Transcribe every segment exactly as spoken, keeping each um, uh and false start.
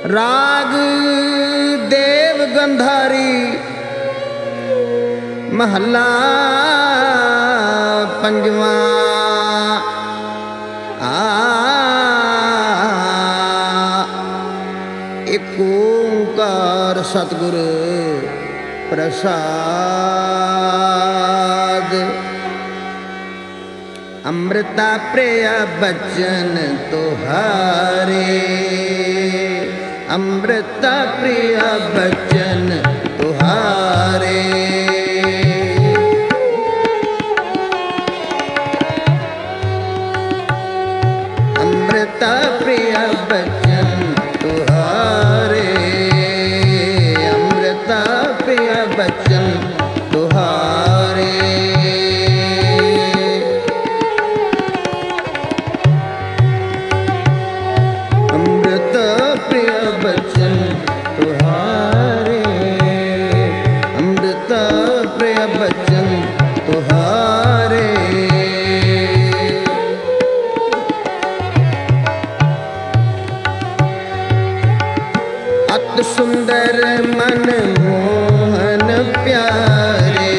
राग देव गंधारी महला पंजवा। आ एक ओंकार सतगुर प्रसाद। अमृता प्रिय बचन तुहारे, अमृता प्रिय बचन तुहारे। अमृता प्रिय बचन तुहारे, अमृता प्रिय बचन तुहारे। अमृता प्रिय बचन तुहारे, अमृता प्रिय बचन तुहारे। अत सुंदर मन मोहन प्यारे,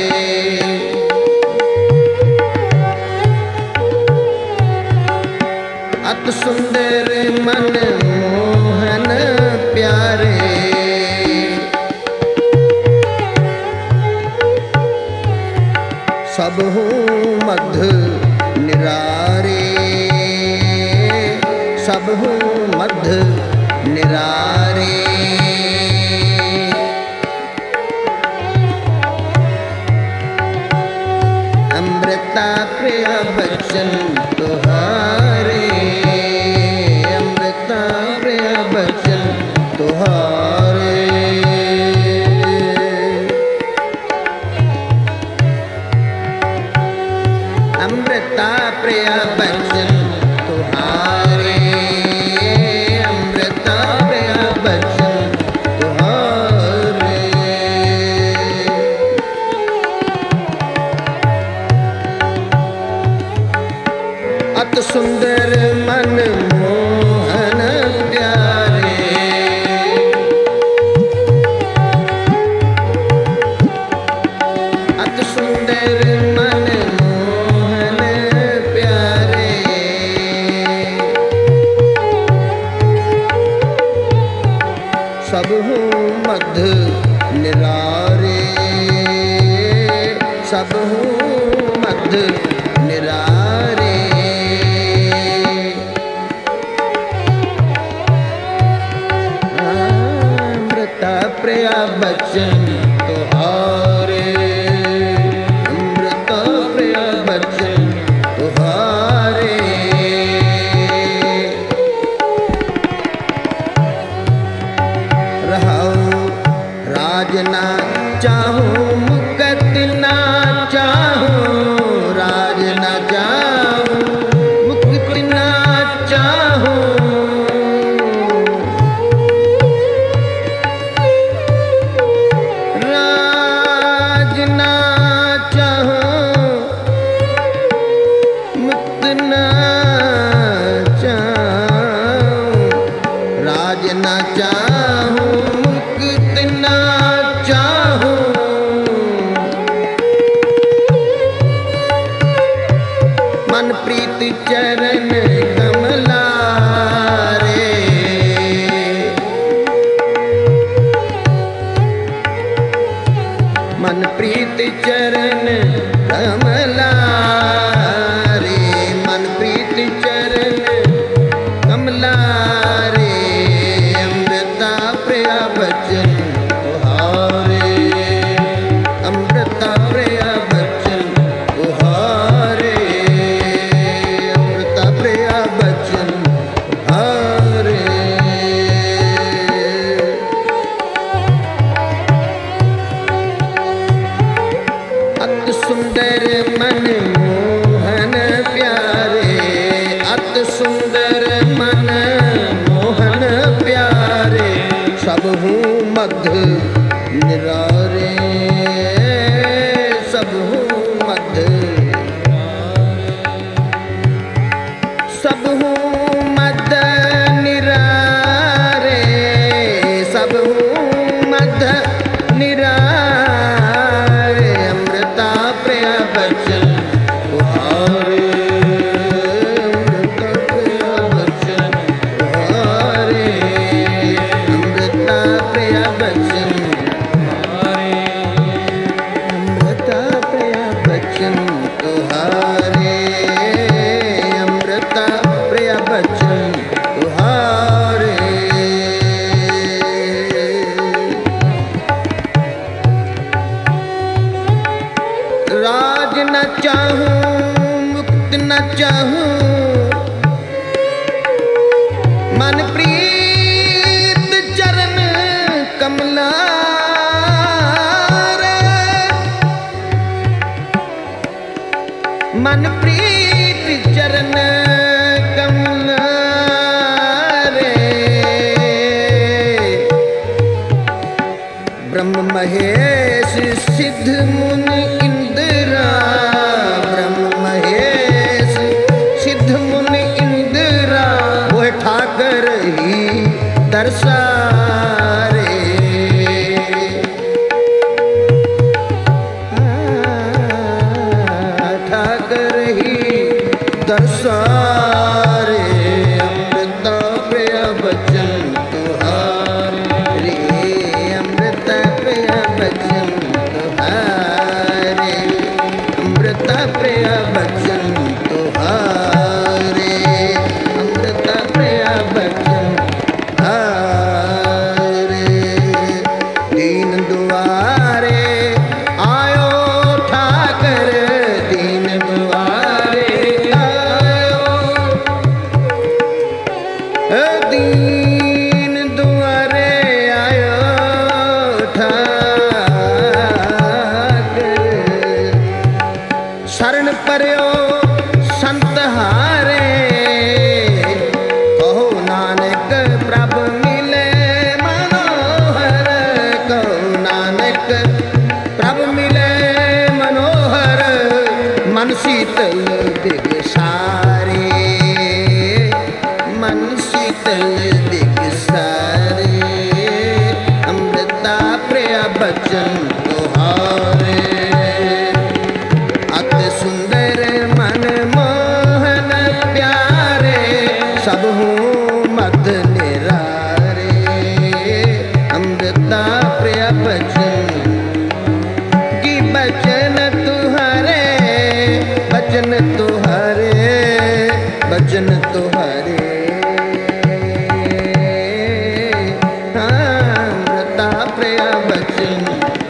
अत सुंदर मन मोहन प्यारे। सबहु मध्य निरारे, सबहु मध्य निरारे। अमृता प्रिय बचन तुहारे, अमृता प्रिय बचन तुहारे। अमृता प्रिय बचन तुहारे, अमृता प्रिय बचन तुहारे। अत सुंदर मन मोहन प्यारे, अत सुंदर मन मोहन प्यारे। सबहु मध्य निरारे, सबहु मध्य निरारे। अमृता प्रिय बचन तुहारे, अमृता प्रिय बचन तुहारे। रहाऊ राज ना चाहूं मुकत ना चाहूं, राज ना चाहूं मुकत ना चाहूं। राज ना चाहूं मुक्त ना चाहूं, राज ना चाहूं मुक्त ना चाहूं। मन प्रीत चरण कमलारे, मन प्रीत चरण कमलारे, मन प्रीत चरण कमलारे। अमृता प्रिय बचन तुहारे, अमृता प्रिय बचन तुहारे, अमृता प्रिय बचन तुहारे। अत सुंदर मन मोहन प्यारे, अत सुंदर मन मोहन प्यारे। सबहु मध्य निरारे, सबहु मध्य सबहु मद निरारे चाहूं मन प्रीत चरण कमला मन प्रीत चरण कमला रे ब्रह्म महेश सिद्ध मुनि इंद्रा ब्रह्म महेश सिद्ध मुनि इंद्रा वो ठाकर ही दर्शारे ठाकर ही दर्शारे अमृता प्रिय बचन तुहारे अमृता प्रिय बचन तुहारे अमृता प्रिय बचन तुहारे अमृता प्रिय बचन हारे दीन दुआरे आयो ठाकर दीन दुआरे दीन दुआरे आयो ठाकर शरण पर्यो संत हारे कहो नानक प्रभु मिले मनोहर कहो नानक प्रभु मिले मनोहर मन शीतल दिग सारे मन शीतल दिग सारे अमृता प्रिय बचन तुहारे अति सुंदर मन मोहन प्यारे सब हूँ मत निरारे अमृता प्रिय बचन की बचन तुहारे बचन तुहारे बचन तुहारे अमृता प्रिय बचन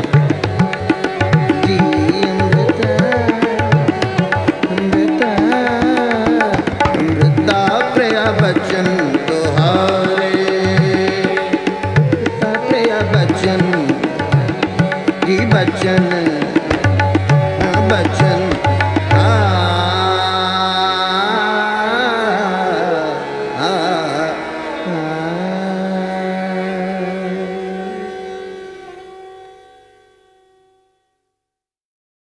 जी अमृता अमृता अमृता प्रिय बचन तुहारे अमृता प्रिय बचन जी बचन बचन